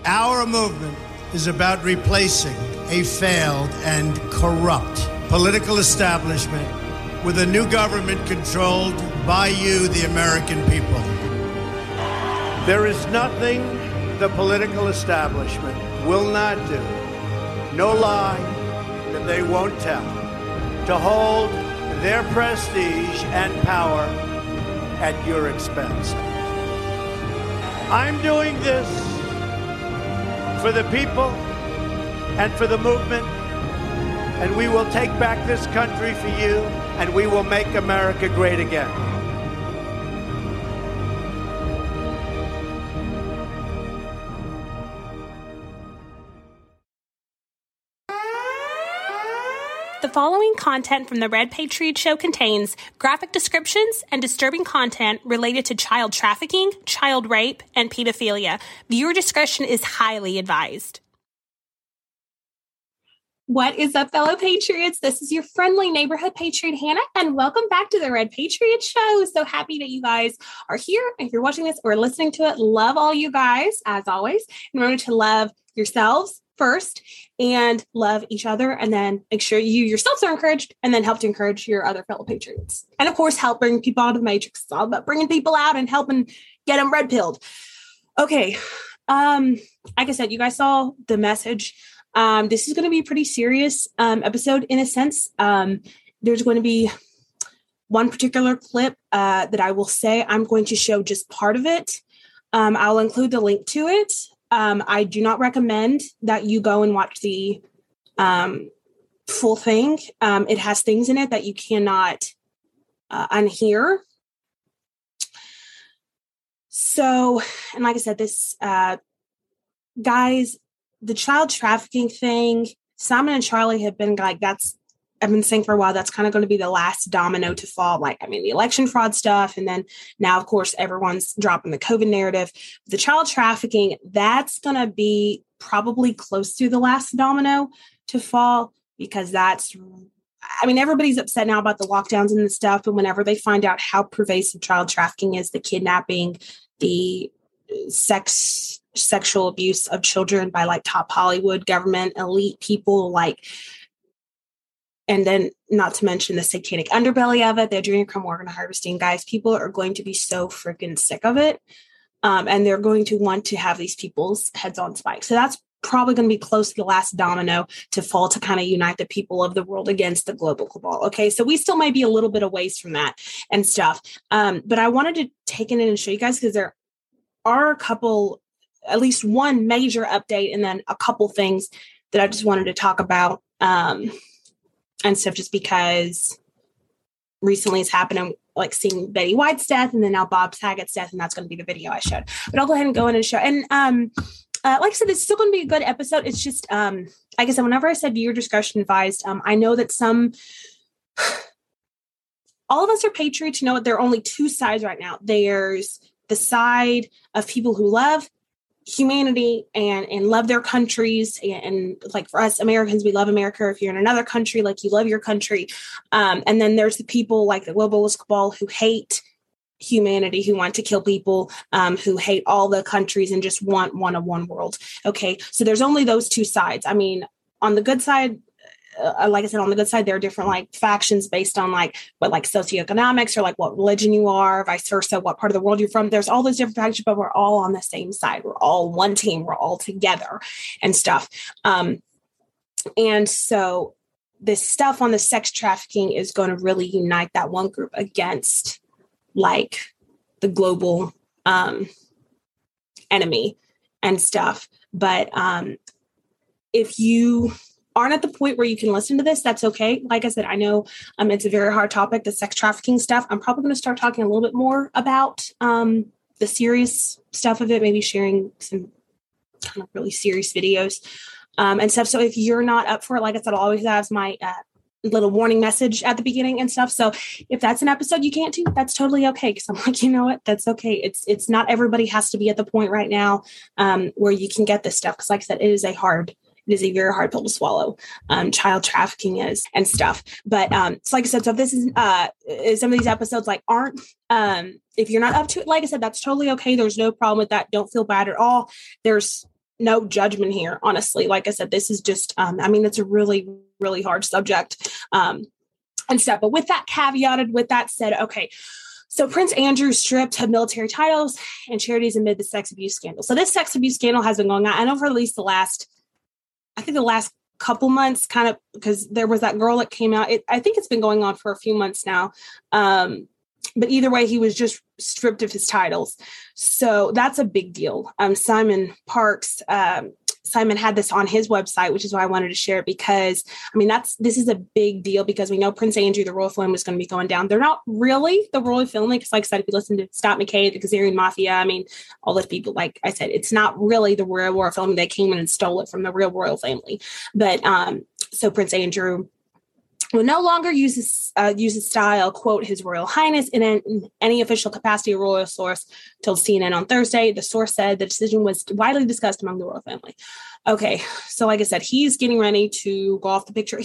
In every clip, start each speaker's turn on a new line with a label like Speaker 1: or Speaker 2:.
Speaker 1: Our movement is about replacing a failed and corrupt political establishment with a new government controlled by you, the American people. There is nothing the political establishment will not do, no lie that they won't tell, to hold their prestige and power at your expense. I'm doing this for the people and for the movement, and we will take back this country for you, and we will make America great again.
Speaker 2: The following content from the Red Patriot Show contains graphic descriptions and disturbing content related to child trafficking, child rape, and pedophilia. Viewer discretion is highly advised. What is up, fellow Patriots? This is your friendly neighborhood Patriot, Hannah, and welcome back to the Red Patriot Show. So happy that you guys are here. If you're watching this or listening to it, love all you guys, as always. Remember to love yourselves first and love each other, and then make sure you yourselves are encouraged, and then help to encourage your other fellow Patriots. And of course, help bring people out of the Matrix. It's all about bringing people out and helping get them red pilled. Okay. Like I said, you guys saw the message. This is going to be a pretty serious episode in a sense. There's going to be one particular clip that I will say I'm going to show just part of it. I'll include the link to it. I do not recommend that you go and watch the full thing. It has things in it that you cannot unhear. So, and like I said, this, guys, the child trafficking thing, Simon and Charlie have been like, I've been saying for a while, that's kind of going to be the last domino to fall. Like, I mean, the election fraud stuff. And then now, of course, everyone's dropping the COVID narrative. The child trafficking, that's going to be probably close to the last domino to fall, because everybody's upset now about the lockdowns and the stuff. But whenever they find out how pervasive child trafficking is, the kidnapping, the sexual abuse of children by like top Hollywood government elite people, and then not to mention the satanic underbelly of it, the adrenochrome organ harvesting, guys, people are going to be so freaking sick of it. And they're going to want to have these people's heads on spikes. So that's probably going to be close to the last domino to fall, to kind of unite the people of the world against the global cabal. Okay. So we still might be a little bit of ways from that and stuff. But I wanted to take it in and show you guys, because there are a couple, at least one major update, and then a couple things that I just wanted to talk about. And stuff, just because recently it's happened. I'm like seeing Betty White's death, and then now Bob Saget's death, and that's going to be the video I showed. But I'll go ahead and go in and show. And like I said, it's still going to be a good episode. It's just, like I said, whenever I said viewer discretion advised, I know that all of us are patriots. You know what? There are only two sides right now. There's the side of people who love humanity and love their countries, and like for us Americans, we love America. If you're in another country, like, you love your country, and then there's the people like the globalist cabal who hate humanity, who want to kill people, who hate all the countries and just want one world. Okay, so there's only those two sides. I mean, on the good side, like I said, on the good side, there are different like factions based on like what like socioeconomics, or like what religion you are, vice versa, what part of the world you're from. There's all those different factions, but we're all on the same side. We're all one team. We're all together and stuff. And so this stuff on the sex trafficking is going to really unite that one group against like the global enemy and stuff. But if you aren't at the point where you can listen to this, that's okay. Like I said, I know it's a very hard topic, the sex trafficking stuff. I'm probably going to start talking a little bit more about the serious stuff of it, maybe sharing some kind of really serious videos and stuff. So if you're not up for it, like I said, I'll always have my little warning message at the beginning and stuff. So if that's an episode you can't do, that's totally okay. Because I'm like, you know what, that's okay. It's not everybody has to be at the point right now where you can get this stuff. Because like I said, it is a very hard pill to swallow. Child trafficking is and stuff. But so like I said, so if this is some of these episodes like aren't, if you're not up to it, like I said, that's totally okay. There's no problem with that. Don't feel bad at all. There's no judgment here, honestly. Like I said, this is just, it's a really, really hard subject and stuff. But with that caveated, with that said, okay, so Prince Andrew stripped of military titles and charities amid the sex abuse scandal. So this sex abuse scandal has been going on, I know, for at least the last couple months, kind of, because there was that girl that came out. I think it's been going on for a few months now. But either way, he was just stripped of his titles. So that's a big deal. Simon Parkes, Simon had this on his website, which is why I wanted to share it, because this is a big deal, because we know Prince Andrew, the royal family, is going to be going down. They're not really the royal family, because like I said, if you listen to Scott McKay, the Khazarian Mafia, all those people, like I said, it's not really the royal family. They came in and stole it from the real royal family. But so Prince Andrew will no longer use his style, quote, His Royal Highness, in any official capacity. A royal source told CNN on Thursday. The source said the decision was widely discussed among the royal family. Okay, so like I said, he's getting ready to go off the picture.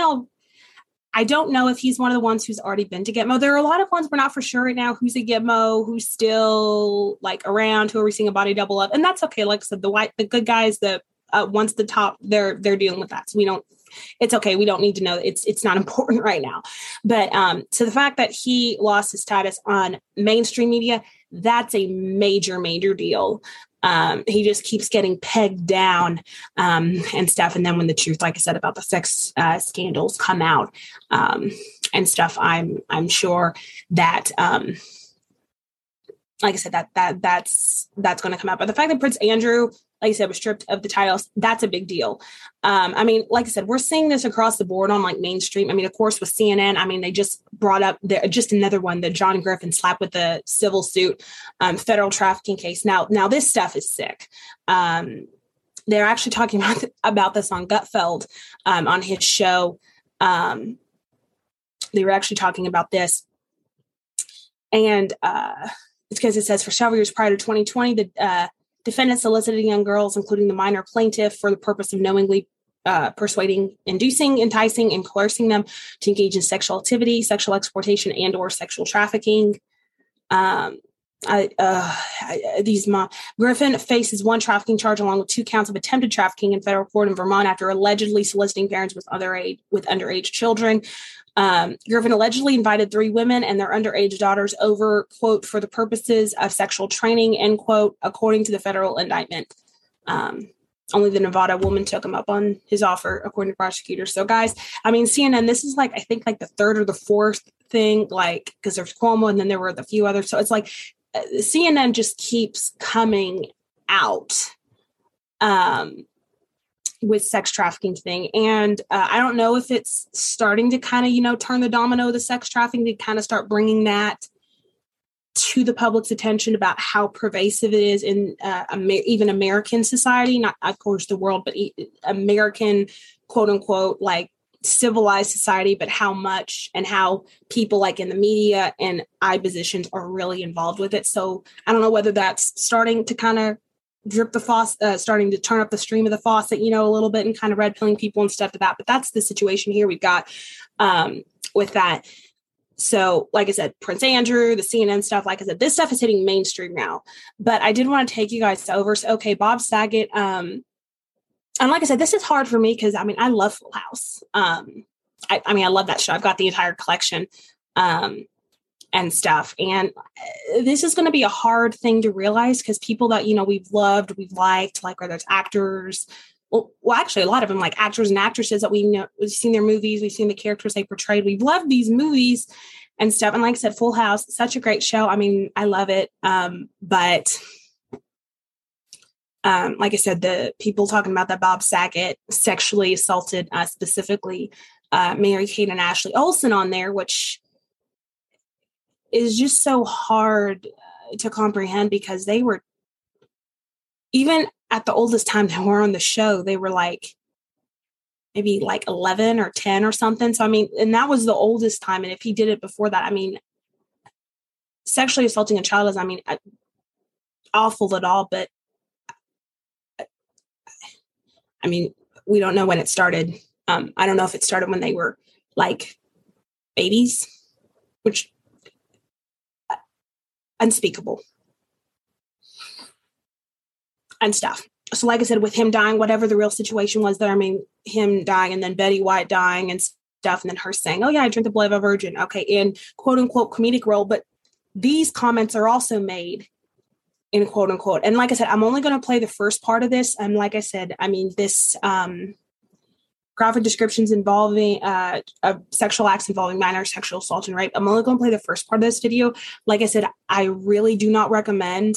Speaker 2: I don't know if he's one of the ones who's already been to Gitmo. There are a lot of ones we're not for sure right now who's at Gitmo, who's still like around, who are we seeing a body double up, and that's okay. Like I said, the good guys, once the top, they're dealing with that. So it's okay. We don't need to know. It's not important right now. But so the fact that he lost his status on mainstream media, that's a major, major deal. He just keeps getting pegged down and stuff. And then when the truth, like I said, about the sex scandals come out and stuff, I'm sure that, like I said, that's going to come out. But the fact that Prince Andrew, like I said, was stripped of the titles, that's a big deal. Like I said, we're seeing this across the board on like mainstream. Of course, with CNN, they just brought up just another one, the John Griffin slap with the civil suit, federal trafficking case. Now this stuff is sick. They're actually talking about this on Gutfeld on his show. They were actually talking about this. And it's because it says for several years prior to 2020, the defendant solicited young girls, including the minor plaintiff, for the purpose of knowingly persuading, inducing, enticing, and coercing them to engage in sexual activity, sexual exploitation, and or sexual trafficking. Griffin faces one trafficking charge along with 2 counts of attempted trafficking in federal court in Vermont after allegedly soliciting parents with underage children. Griffin allegedly invited 3 women and their underage daughters over, quote, for the purposes of sexual training, end quote, according to the federal indictment. Only the Nevada woman took him up on his offer, according to prosecutors. So, guys, CNN, this is I think the 3rd or the 4th thing, because there's Cuomo and then there were a few others. So it's CNN just keeps coming out with sex trafficking thing. And I don't know if it's starting to kind of, turn the domino of the sex trafficking to kind of start bringing that to the public's attention about how pervasive it is in even American society, not of course the world, but American, quote unquote, civilized society, but how much and how people in the media and eye positions are really involved with it. So I don't know whether that's starting to kind of drip the faucet, starting to turn up the stream of the faucet, a little bit, and kind of red pilling people and stuff to that. But that's the situation here we've got with that. So, like I said, Prince Andrew, the CNN stuff, like I said, this stuff is hitting mainstream now. But I did want to take you guys over. So, okay, Bob Saget. And like I said, this is hard for me because, I love Full House. I love that show. I've got the entire collection and stuff. And this is going to be a hard thing to realize because people that, we've loved, we've liked, whether it's actors, well, actually, a lot of them, actors and actresses that we've seen their movies, we've seen the characters they portrayed. We've loved these movies and stuff. And like I said, Full House, such a great show. I love it. But like I said, the people talking about that Bob Saget sexually assaulted specifically Mary-Kate and Ashley Olsen on there, which is just so hard to comprehend because they were, even at the oldest time they were on the show, they were maybe 11 or 10 or something. So, and that was the oldest time. And if he did it before that, sexually assaulting a child is, awful at all. But we don't know when it started. I don't know if it started when they were babies, which unspeakable and stuff. so like I said, with him dying, whatever the real situation was there, I mean, him dying and then Betty White dying and stuff, and then her saying, oh yeah, I drink the blood of a virgin. Okay. In quote unquote comedic role. But these comments are also made in quote unquote. And like I said, I'm only going to play the first part of this. And like I said, I mean, this graphic descriptions involving sexual acts involving minor sexual assault and rape. I'm only going to play the first part of this video. Like I said, I really do not recommend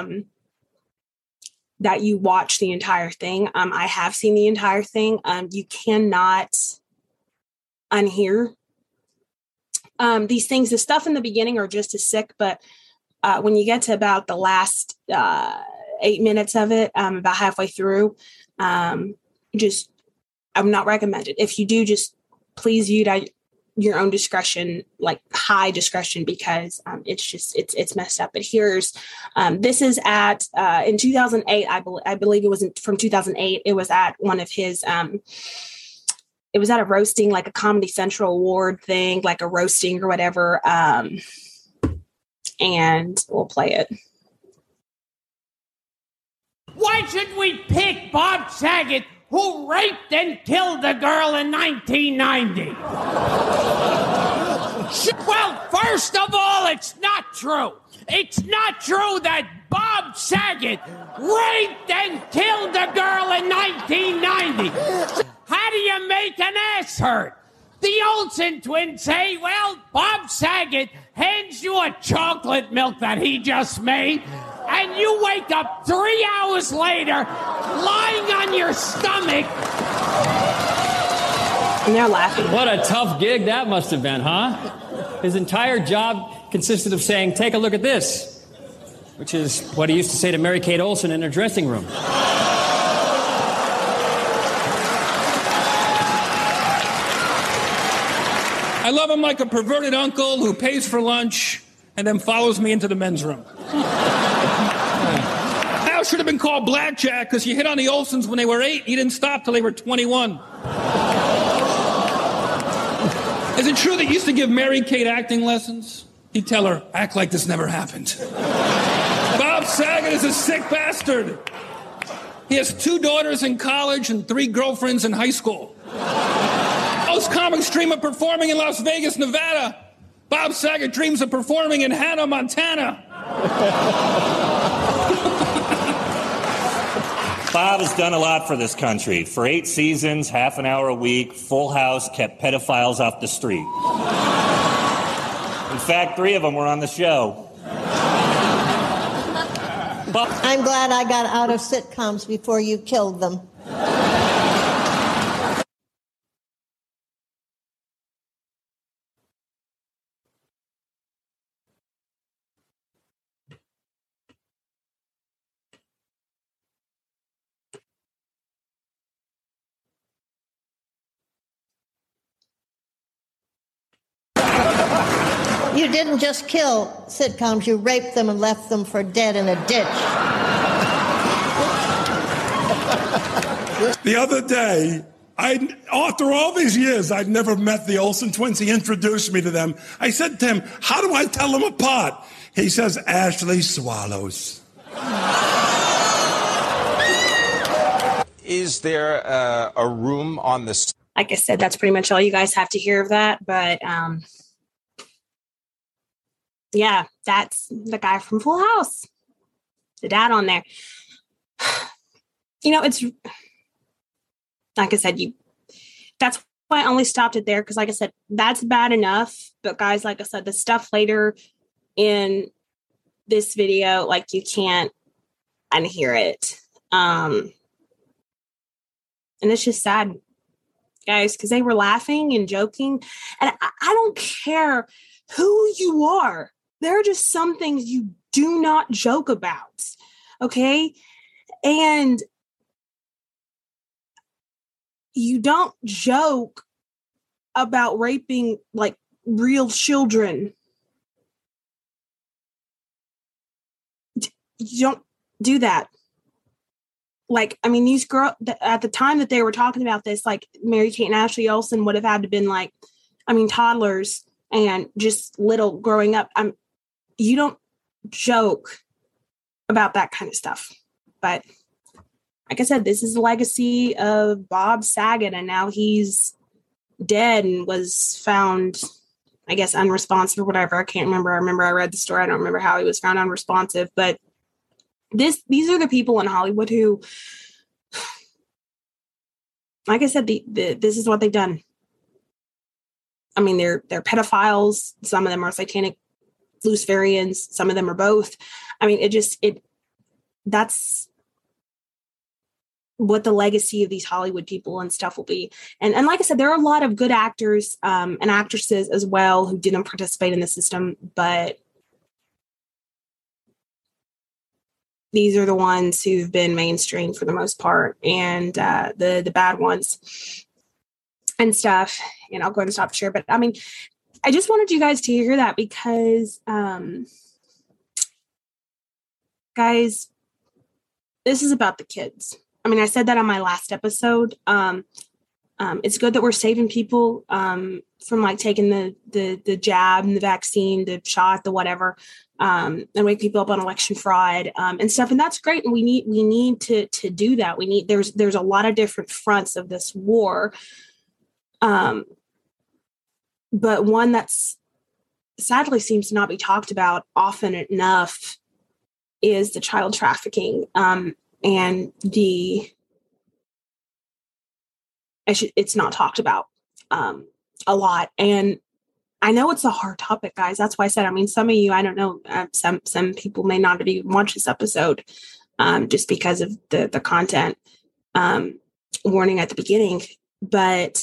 Speaker 2: that you watch the entire thing. I have seen the entire thing. You cannot unhear these things. The stuff in the beginning are just as sick, but when you get to about the last 8 minutes of it, about halfway through, just I'm not recommended. If you do, just please use at your own discretion, like high discretion, because it's messed up. But here's this is at in 2008. I believe it was from 2008. It was at one of his. It was at a roasting, like a Comedy Central award thing, like a roasting or whatever. And we'll play it.
Speaker 3: Why should we pick Bob Saget, who raped and killed a girl in 1990? Well, first of all, it's not true. It's not true that Bob Saget raped and killed a girl in 1990. How do you make an ass hurt? The Olsen twins say, well, Bob Saget hands you a chocolate milk that he just made, and you wake up 3 hours later, lying on your stomach.
Speaker 2: And they're laughing.
Speaker 4: What a tough gig that must have been, huh? His entire job consisted of saying, take a look at this, which is what he used to say to Mary-Kate Olsen in her dressing room.
Speaker 5: I love him like a perverted uncle who pays for lunch and then follows me into the men's room. Al should have been called Blackjack because he hit on the Olsens when they were 8. He didn't stop till they were 21. Is it true that he used to give Mary-Kate acting lessons? He'd tell her, act like this never happened. Bob Saget is a sick bastard. He has 2 daughters in college and 3 girlfriends in high school. Most comics dream of performing in Las Vegas, Nevada. Bob Saget dreams of performing in Hannah, Montana.
Speaker 6: Bob has done a lot for this country. For 8 seasons, half an hour a week, Full House kept pedophiles off the street. In fact, 3 of them were on the show.
Speaker 7: I'm glad I got out of sitcoms before you killed them. You didn't just kill sitcoms, you raped them and left them for dead in a ditch.
Speaker 8: The other day, after all these years, I'd never met the Olsen twins. He introduced me to them. I said to him, how do I tell them apart? He says, Ashley swallows.
Speaker 9: Is there a room on the...
Speaker 2: Like I said, that's pretty much all you guys have to hear of that. But yeah, that's the guy from Full House, the dad on there. You know, it's like I said, that's why I only stopped it there. Cause like I said, that's bad enough. But guys, like I said, the stuff later in this video, like you can't unhear it. And it's just sad, guys, because they were laughing and joking. And I don't care who you are. There are just some things you do not joke about. Okay. And you don't joke about raping like real children. You don't do that. Like, I mean, these girls at the time that they were talking about this, like Mary-Kate and Ashley Olsen would have had to been like, I mean, toddlers and just little growing up. You don't joke about that kind of stuff. But like I said, this is the legacy of Bob Saget, and now he's dead and was found, I guess, unresponsive or whatever. I can't remember. I remember I read the story. I don't remember how he was found unresponsive, but these are the people in Hollywood who, like I said, this is what they've done. I mean, they're pedophiles. Some of them are satanic Luciferians. Some of them are both. I mean, that's what the legacy of these Hollywood people and stuff will be. And like I said, there are a lot of good actors and actresses as well who didn't participate in the system, but these are the ones who've been mainstream for the most part, and the bad ones and stuff. And I'll go ahead and stop share. But I mean, I just wanted you guys to hear that because, guys, this is about the kids. I mean, I said that on my last episode. It's good that we're saving people from like taking the jab and the vaccine, the shot, the whatever, and wake people up on election fraud and stuff. And that's great. And we need to do that. There's a lot of different fronts of this war. But one that's sadly seems to not be talked about often enough is the child trafficking. And it's not talked about a lot. And I know it's a hard topic, guys. That's why I said, I mean, some of you, I don't know, some people may not have even watched this episode just because of the content warning at the beginning. But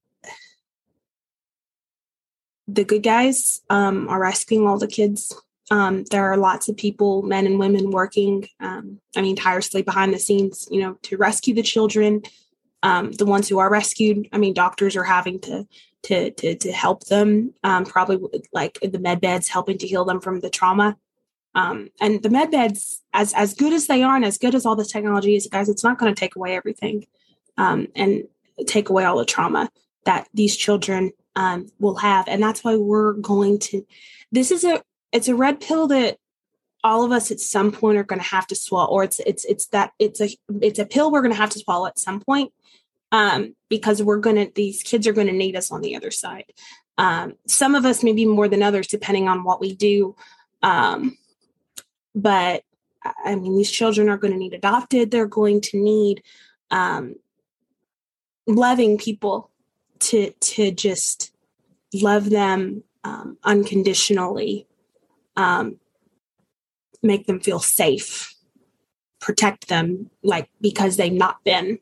Speaker 2: the good guys are rescuing all the kids. There are lots of people, men and women, working, tirelessly behind the scenes, to rescue the children. The ones who are rescued, I mean, doctors are having to help them, probably like the med beds helping to heal them from the trauma. And the med beds, as good as they are and as good as all this technology is, guys, it's not going to take away everything and take away all the trauma that these children will have. And that's why we're going to, it's a red pill that all of us at some point are going to have to swallow, or it's a pill we're going to have to swallow at some point. Because these kids are going to need us on the other side. Some of us maybe more than others, depending on what we do. But I mean, these children are going to need adopted. They're going to need loving people to just love them unconditionally, make them feel safe, protect them, like, because they've not been.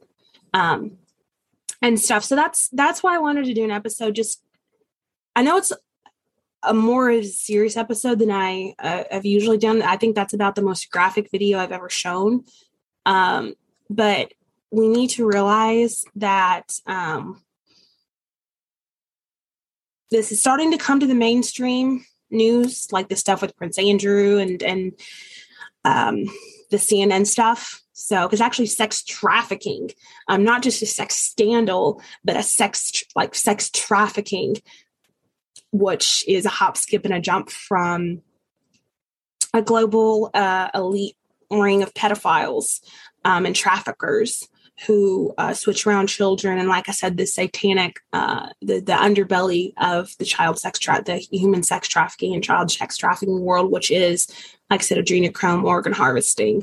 Speaker 2: And stuff. So that's why I wanted to do an episode. I know it's a more serious episode than I have usually done. I think that's about the most graphic video I've ever shown. But we need to realize that this is starting to come to the mainstream news, like the stuff with Prince Andrew and the CNN stuff. So, because actually sex trafficking, not just a sex scandal, but a sex trafficking, which is a hop, skip, and a jump from a global elite ring of pedophiles and traffickers who switch around children. And like I said, the satanic, the underbelly of the the human sex trafficking and child sex trafficking world, which is, like I said, adrenochrome, organ harvesting,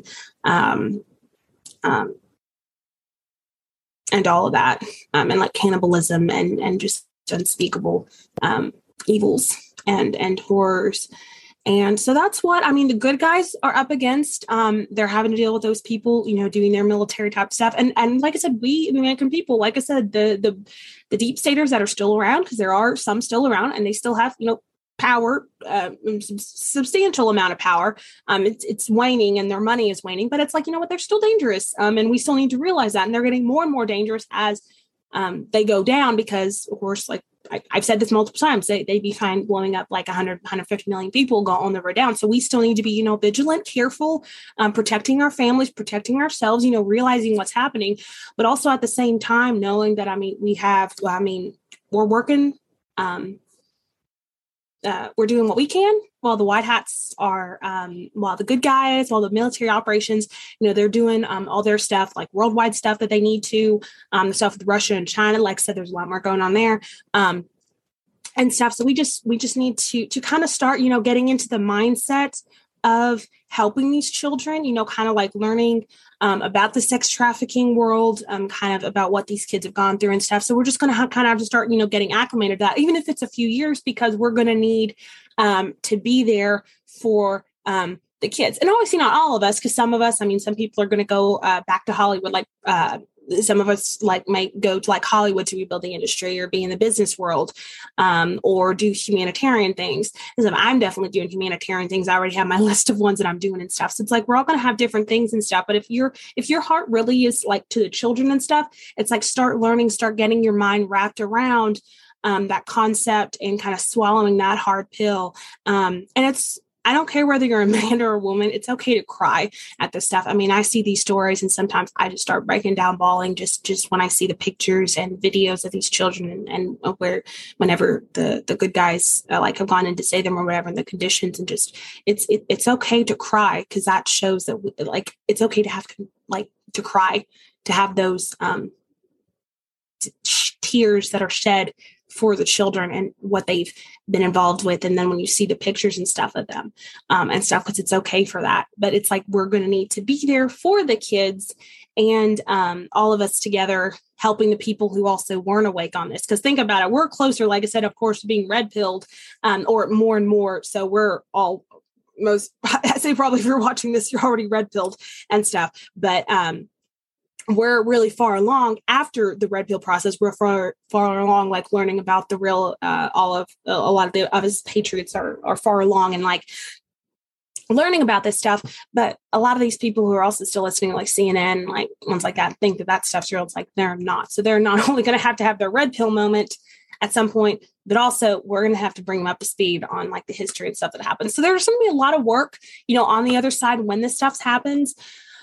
Speaker 2: and all of that, and like cannibalism and just unspeakable evils and horrors. And so that's what, I mean, the good guys are up against. They're having to deal with those people, doing their military type stuff. And like I said, we, the American people, like I said, the deep staters that are still around, because there are some still around and they still have, power, substantial amount of power. It's waning and their money is waning, but it's like, they're still dangerous. And we still need to realize that. And they're getting more and more dangerous as they go down, because of course, like I've said this multiple times, they be fine blowing up like 150 million people go on the road down. So we still need to be, vigilant, careful, protecting our families, protecting ourselves, realizing what's happening, but also at the same time, knowing that, we're working, we're doing what we can, while the white hats are, while the good guys, while the military operations, they're doing all their stuff, like worldwide stuff that they need to, the stuff with Russia and China. Like I said, there's a lot more going on there. And stuff. So we just need to kind of start, getting into the mindset of helping these children, kind of like learning about the sex trafficking world, kind of about what these kids have gone through and stuff. So we're just going to have to start, getting acclimated to that, even if it's a few years, because we're going to need to be there for the kids. And obviously not all of us, because some of us, some people are going to go back to Hollywood, like some of us might go to Hollywood to rebuild the industry or be in the business world, or do humanitarian things. And so I'm definitely doing humanitarian things. I already have my list of ones that I'm doing and stuff. So it's like, we're all going to have different things and stuff. But if your heart really is to the children and stuff, it's like, start learning, start getting your mind wrapped around that concept and kind of swallowing that hard pill. And I don't care whether you're a man or a woman. It's okay to cry at this stuff. I see these stories and sometimes I just start breaking down, bawling just when I see the pictures and videos of these children and whenever the good guys have gone in to save them or whatever, and the conditions, and just it's okay to cry, because that shows that it's okay to have to cry, to have those tears that are shed for the children and what they've been involved with. And then when you see the pictures and stuff of them and stuff, because it's okay for that. But it's like, we're going to need to be there for the kids, and all of us together helping the people who also weren't awake on this. Because think about it, we're closer, like I said, of course, to being red-pilled or more and more. So we're all I say probably if you're watching this, you're already red-pilled and stuff. But we're really far along after the red pill process. We're far along, learning about the real, a lot of us patriots are far along and learning about this stuff. But a lot of these people who are also still listening, like CNN, ones like that, think that stuff's real. It's like, they're not. So they're not only going to have their red pill moment at some point, but also we're going to have to bring them up to speed on the history and stuff that happens. So there's going to be a lot of work, on the other side when this stuff happens.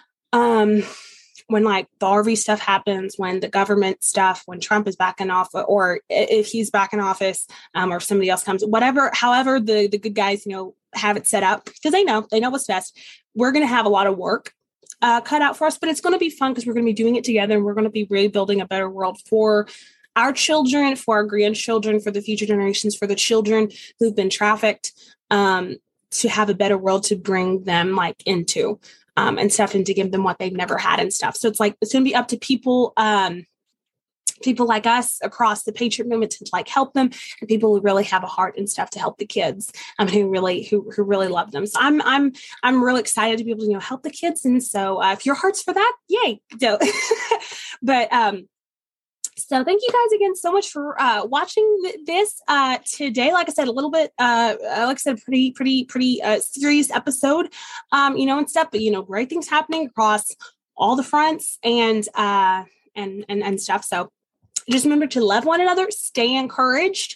Speaker 2: When the RV stuff happens, when the government stuff, when Trump is back in office, or if he's back in office, or if somebody else comes, however the good guys, have it set up, because they know what's best. We're going to have a lot of work cut out for us, but it's going to be fun because we're going to be doing it together, and we're going to be really building a better world for our children, for our grandchildren, for the future generations, for the children who've been trafficked, to have a better world to bring them into. And stuff, and to give them what they've never had and stuff. So it's going to be up to people like us across the Patriot movement to help them, and people who really have a heart and stuff to help the kids, who really love them. So I'm really excited to be able to help the kids. And so if your heart's for that, yay. So, but so thank you guys again so much for watching this today. Like I said, a little bit, pretty serious episode, and stuff, but great things happening across all the fronts and stuff. So just remember to love one another, stay encouraged.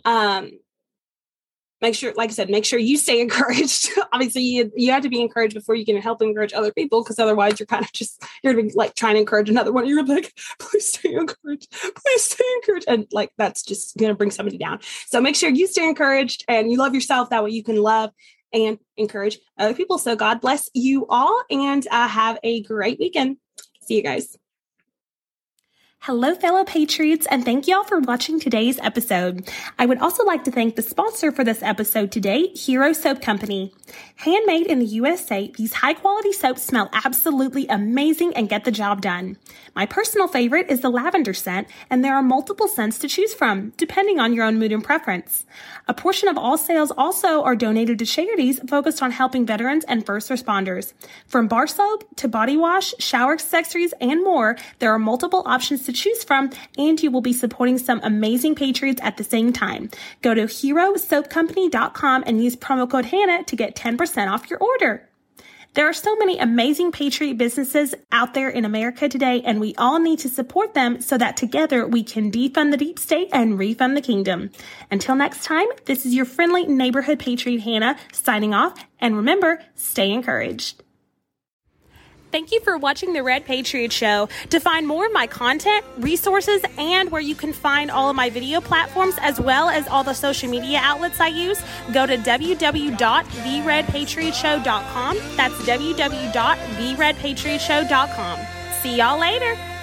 Speaker 2: Make sure, like I said, make sure you stay encouraged. Obviously, you have to be encouraged before you can help encourage other people, because otherwise you're going to be trying to encourage another one. You're like, please stay encouraged. Please stay encouraged. And that's just going to bring somebody down. So make sure you stay encouraged and you love yourself. That way you can love and encourage other people. So God bless you all, and have a great weekend. See you guys. Hello, fellow Patriots, and thank y'all for watching today's episode. I would also like to thank the sponsor for this episode today, Hero Soap Company. Handmade in the USA, these high-quality soaps smell absolutely amazing and get the job done. My personal favorite is the lavender scent, and there are multiple scents to choose from, depending on your own mood and preference. A portion of all sales also are donated to charities focused on helping veterans and first responders. From bar soap to body wash, shower accessories, and more, there are multiple options to choose from, and you will be supporting some amazing Patriots at the same time. Go to herosoapcompany.com and use promo code Hannah to get 10% off your order. There are so many amazing Patriot businesses out there in America today, and we all need to support them so that together we can defund the deep state and refund the kingdom. Until next time, this is your friendly neighborhood Patriot Hannah signing off, and remember, stay encouraged. Thank you for watching The Red Patriot Show. To find more of my content, resources, and where you can find all of my video platforms, as well as all the social media outlets I use, go to www.theredpatriotshow.com. That's www.theredpatriotshow.com. See y'all later.